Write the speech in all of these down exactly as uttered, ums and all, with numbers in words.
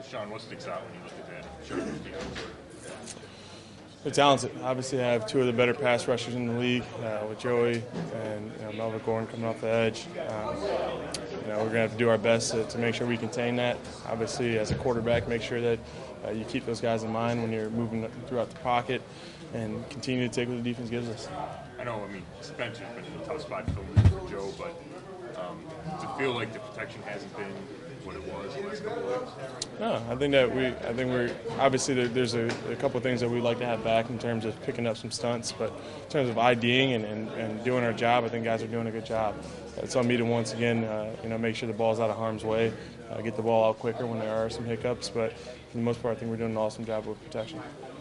Sean, what sticks out when you look at that Chargers defense? They're talented. Obviously, I have two of the better pass rushers in the league uh, with Joey and you know, Melvin Gordon coming off the edge. Um, you know, we're going to have to do our best to, to make sure we contain that. Obviously, as a quarterback, make sure that uh, you keep those guys in mind when you're moving throughout the pocket and continue to take what the defense gives us. I know, I mean, Spencer's been in a tough spot for Joe, but um, does it feel like the protection hasn't been what it was the last couple of weeks? No, I think that we, I think we're, obviously there, there's a, a couple of things that we'd like to have back in terms of picking up some stunts, but in terms of IDing and, and, and doing our job, I think guys are doing a good job. It's on me to once again, uh, you know, make sure the ball's out of harm's way, uh, get the ball out quicker when there are some hiccups, but for the most part, I think we're doing an awesome job with protection.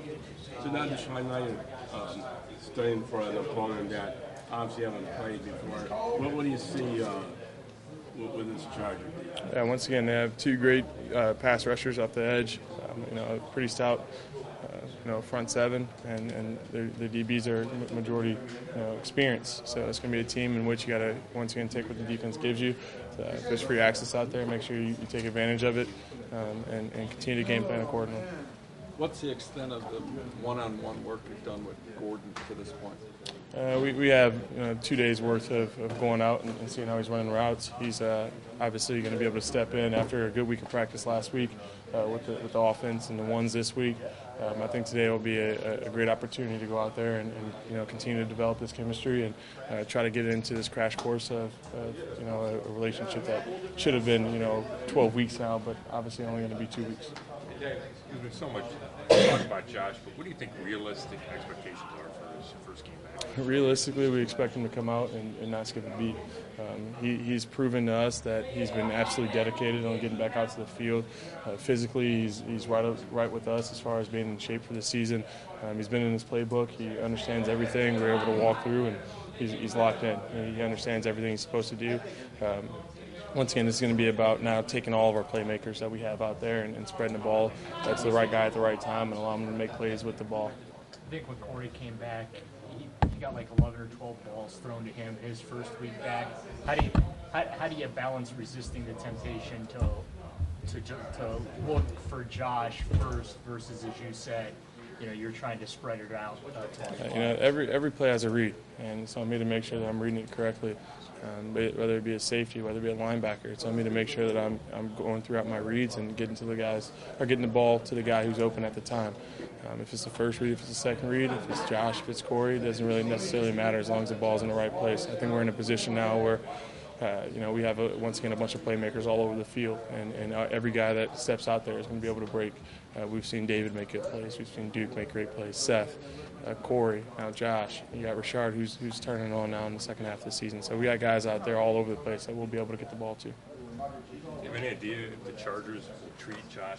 So now Deshaun, now you're um, studying for an opponent that obviously haven't played before. What, what do you see uh, with, with this Charger? Yeah, once again, they have two great uh, pass rushers off the edge. Um, you know, a pretty stout, uh, you know, front seven, and and their, their D Bs are majority, you know, experienced. So it's going to be a team in which you got to once again take what the defense gives you. Uh, if there's free access out there, make sure you, you take advantage of it, um, and, and continue to game plan accordingly. What's the extent of the one-on-one work you've done with Gordon to this point? Uh, we, we have you know, two days' worth of, of going out and, and seeing how he's running routes. He's uh, obviously going to be able to step in after a good week of practice last week uh, with, the, with the offense and the ones this week. Um, I think today will be a, a great opportunity to go out there and, and you know continue to develop this chemistry and uh, try to get into this crash course of, of you know a, a relationship that should have been you know twelve weeks now, but obviously only going to be two weeks. There's been so much talk about Josh, but what do you think realistic expectations are for his first game back? Realistically, we expect him to come out and, and not skip a beat. Um, he, he's proven to us that he's been absolutely dedicated on getting back out to the field. Uh, physically, he's, he's right up, right with us as far as being in shape for the season. Um, he's been in his playbook. He understands everything. We're able to walk through, and he's, he's locked in. He understands everything he's supposed to do. Um, Once again, this is going to be about now taking all of our playmakers that we have out there and, and spreading the ball. That's the right guy at the right time and allowing him to make plays with the ball. I think when Corey came back, he, he got like eleven or twelve balls thrown to him his first week back. How do you how, how do you balance resisting the temptation to to to look for Josh first versus, as you said, you know, you're trying to spread it out? Uh, you know, every every play has a read, and it's on me to make sure that I'm reading it correctly. Um, whether it be a safety, whether it be a linebacker, it's on me to make sure that I'm I'm going throughout my reads and getting to the guys or getting the ball to the guy who's open at the time. Um, if it's the first read, if it's the second read, if it's Josh, if it's Corey, it doesn't really necessarily matter as long as the ball's in the right place. I think we're in a position now where uh, you know we have a, once again a bunch of playmakers all over the field, and, and uh, every guy that steps out there is going to be able to break. Uh, we've seen David make good plays. We've seen Duke make great plays. Seth. Uh, Corey, now Josh, you got Rashard who's who's turning on now in the second half of the season. So we got guys out there all over the place that we'll be able to get the ball to. Do you have any idea if the Chargers will treat Josh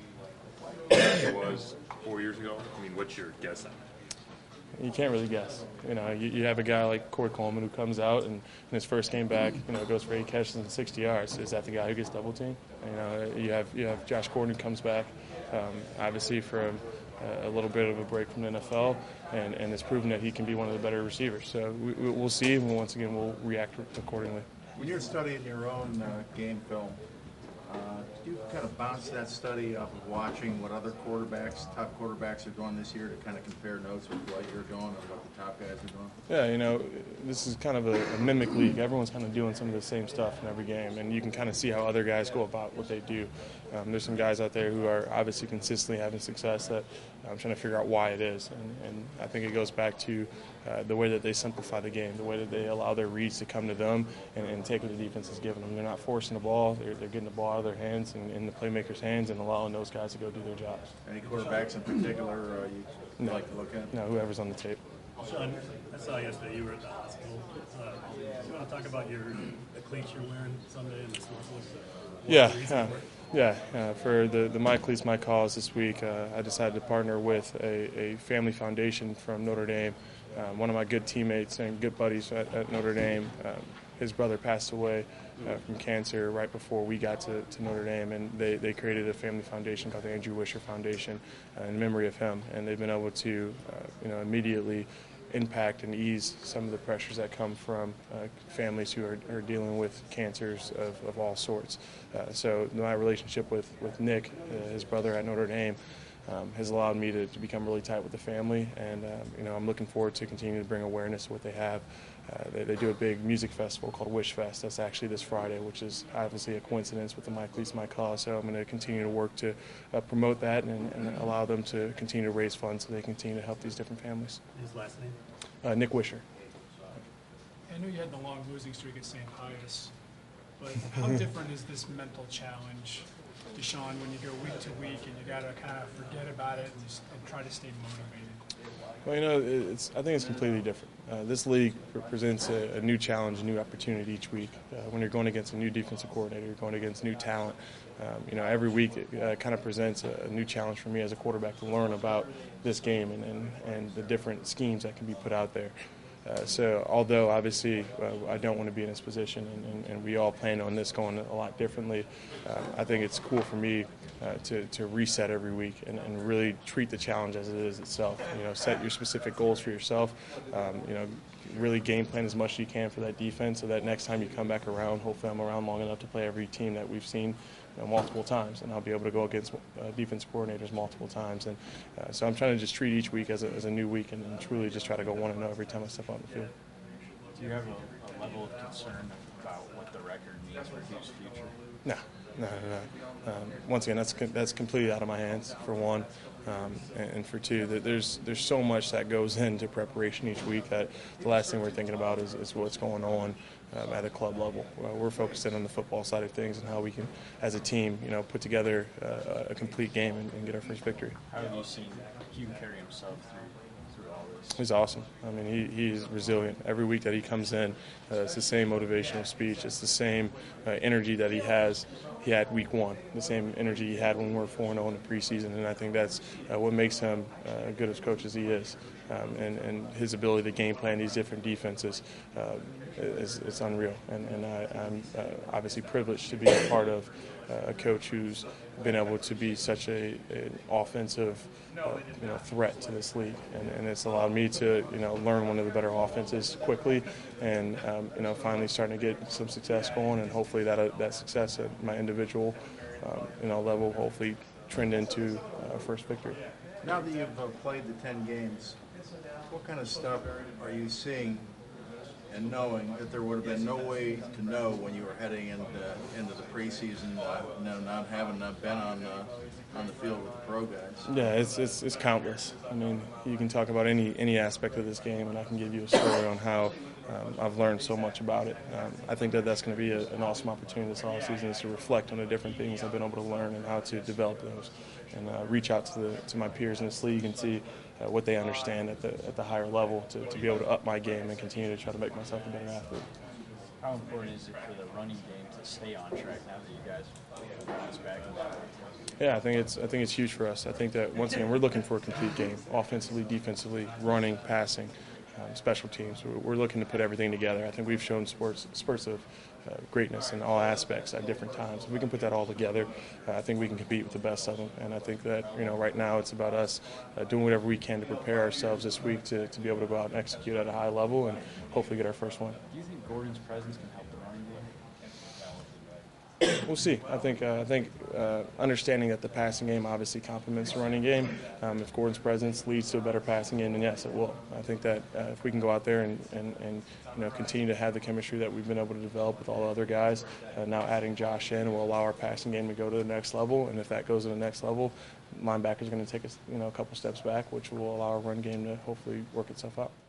like he was four years ago? I mean, what's your guess on that? You can't really guess. You know, you, you have a guy like Corey Coleman who comes out and in his first game back, you know, goes for eight catches and sixty yards. Is that the guy who gets double teamed? You know, you have you have Josh Gordon who comes back, um, obviously from a little bit of a break from the N F L, and, and it's proven that he can be one of the better receivers. So we, we'll see, and once again, we'll react accordingly. When you're studying your own uh, game film, uh, do you kind of bounce that study off of watching what other quarterbacks, top quarterbacks are doing this year to kind of compare notes with what you're doing and what the top guys are doing? Yeah, you know, this is kind of a, a mimic league. Everyone's kind of doing some of the same stuff in every game, and you can kind of see how other guys go about what they do. Um, there's some guys out there who are obviously consistently having success that I'm trying to figure out why it is, and, and I think it goes back to uh, the way that they simplify the game, the way that they allow their reads to come to them and, and take what the defense is giving them. They're not forcing the ball; they're, they're getting the ball out of their hands and in the playmakers' hands, and allowing those guys to go do their jobs. Any quarterbacks in particular uh, you no. like to look at? No, whoever's on the tape. Sean, I saw yesterday you were at the hospital. Uh, do you want to talk about your the cleats you're wearing Sunday and the snowflakes? Yeah, yeah, yeah. Uh, for the, the My Cleats, My Cause this week, uh, I decided to partner with a, a family foundation from Notre Dame. Um, one of my good teammates and good buddies at, at Notre Dame, um, his brother passed away uh, from cancer right before we got to, to Notre Dame, and they, they created a family foundation called the Andrew Wisher Foundation uh, in memory of him. And they've been able to, uh, you know, immediately impact and ease some of the pressures that come from uh, families who are, are dealing with cancers of, of all sorts. Uh, so my relationship with, with Nick, uh, his brother at Notre Dame, um, has allowed me to, to become really tight with the family, and um, you know, I'm looking forward to continuing to bring awareness to what they have. Uh, they, they do a big music festival called Wish Fest. That's actually this Friday, which is obviously a coincidence with the My Cleats, My Cause. So I'm going to continue to work to uh, promote that and, and allow them to continue to raise funds so they continue to help these different families. His last name? Uh, Nick Wisher. I know you had the long losing streak at Saint Pius, but how different is this mental challenge, Deshaun, when you go week to week and you got to kind of forget about it and, just, and try to stay motivated? Well, you know, it's, I think it's completely different. Uh, this league presents a, a new challenge, a new opportunity each week. Uh, when you're going against a new defensive coordinator, you're going against new talent. Um, you know, every week it uh, kind of presents a, a new challenge for me as a quarterback to learn about this game and, and, and the different schemes that can be put out there. Uh, so although obviously uh, I don't want to be in this position, and, and, and we all plan on this going a lot differently, uh, I think it's cool for me uh, to, to reset every week and, and really treat the challenge as it is itself. You know, set your specific goals for yourself. Um, you know, really game plan as much as you can for that defense, so that next time you come back around, hopefully I'm around long enough to play every team that we've seen, you know, multiple times, and I'll be able to go against uh, defense coordinators multiple times. And uh, so I'm trying to just treat each week as a, as a new week and, and truly just try to go one and zero every time I step on the field. Do you have a, a level of concern about what the record means for Duke's future? No, no, no. no. Um, once again, that's that's completely out of my hands, for one. Um, and, and for two, that there's there's so much that goes into preparation each week that the last thing we're thinking about is, is what's going on um, at a club level. Uh, we're focused in on the football side of things and how we can, as a team, you know, put together uh, a complete game and, and get our first victory. How have you seen Hugh carry himself through, through all this? He's awesome. I mean, he, he's resilient. Every week that he comes in, uh, it's the same motivational speech. It's the same uh, energy that he has. He had week one, the same energy he had when we were four and oh in the preseason, and I think that's uh, what makes him uh, good as coach as he is. Um, and, and his ability to game plan these different defenses uh, is, is unreal. And, and I, I'm uh, obviously privileged to be a part of uh, a coach who's been able to be such a, an offensive uh, you know, threat to this league. And, and it's allowed me to, you know, learn one of the better offenses quickly, and um, you know, finally starting to get some success going, and hopefully that uh, that success at my individual um, you know, level hopefully trend into uh, first victory. Now that you've uh, played the ten games, what kind of stuff are you seeing and knowing that there would have been no way to know when you were heading into, into the preseason, uh, you know, not having uh, been on uh, on the field with the pro guys? Yeah, it's, it's it's countless. I mean, you can talk about any any aspect of this game, and I can give you a story on how um, I've learned so much about it. Um, I think that that's going to be a, an awesome opportunity this offseason, is to reflect on the different things I've been able to learn and how to develop those, and uh, reach out to the to my peers in this league and see uh, what they understand at the at the higher level to, to be able to up my game and continue to try to make myself a better athlete. How important is it for the running game to stay on track now that you guys bounce back? Yeah, I think it's I think it's huge for us. I think that once again we're looking for a complete game, offensively, defensively, running, passing, um, special teams. We're, we're looking to put everything together. I think we've shown spurts spurts of uh, greatness in all aspects at different times. If we can put that all together, uh, I think we can compete with the best of them. And I think that, you know, right now it's about us uh, doing whatever we can to prepare ourselves this week to, to be able to go out and execute at a high level and hopefully get our first one. Do you think Gordon's presence can help the running game? We'll see. I think uh, I think uh, understanding that the passing game obviously complements the running game. Um, if Gordon's presence leads to a better passing game, then yes, it will. I think that uh, if we can go out there and, and, and you know, continue to have the chemistry that we've been able to develop with all the other guys, uh, now adding Josh in will allow our passing game to go to the next level. And if that goes to the next level, linebackers are going to take us, you know, a couple steps back, which will allow our run game to hopefully work itself out.